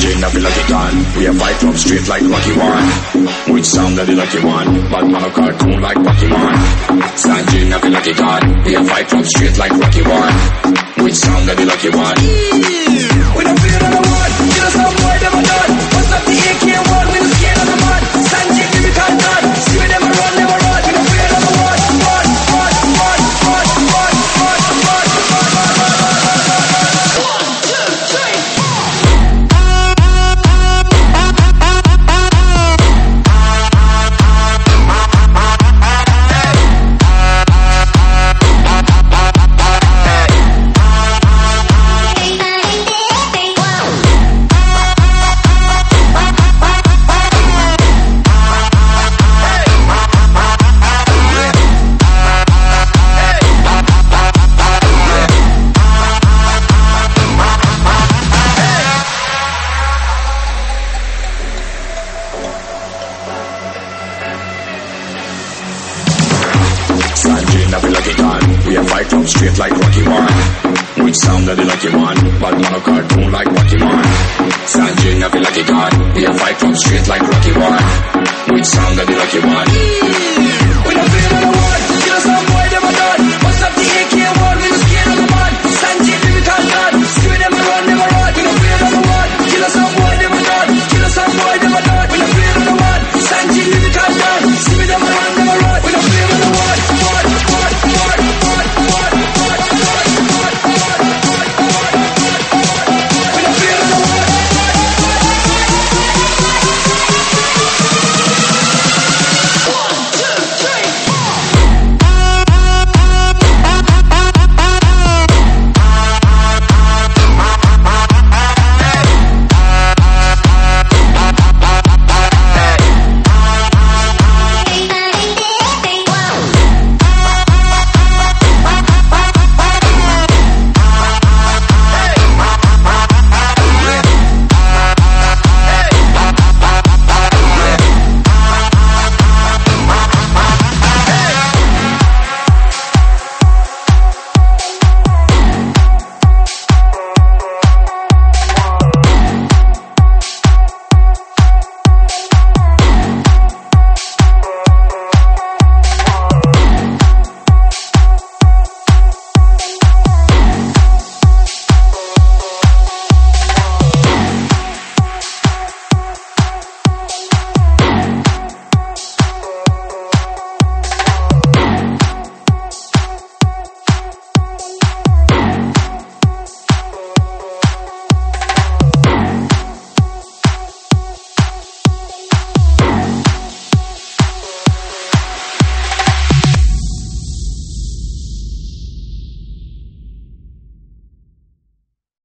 Sanjay, I feel like it gone. We have fight from straight like Rocky One. Which sound that the lucky one? Batman or cartoon like Pokemon. Sanjay, I feel like it gone. We have fight from straight like Rocky One. Which sound that the lucky one? We don't feel another one. Kill us some boy, never done. What's up the AK-1? We don't scare of the man. Sanjay, give it all done. See we never run, never run. We don't feel another one. Sanjay, I feel like it gone. We have fight from straight like Rocky One. Which sound that the lucky one? Batman or cartoon like Pokemon. Sanjay, I feel like it gone. We have fight from straight like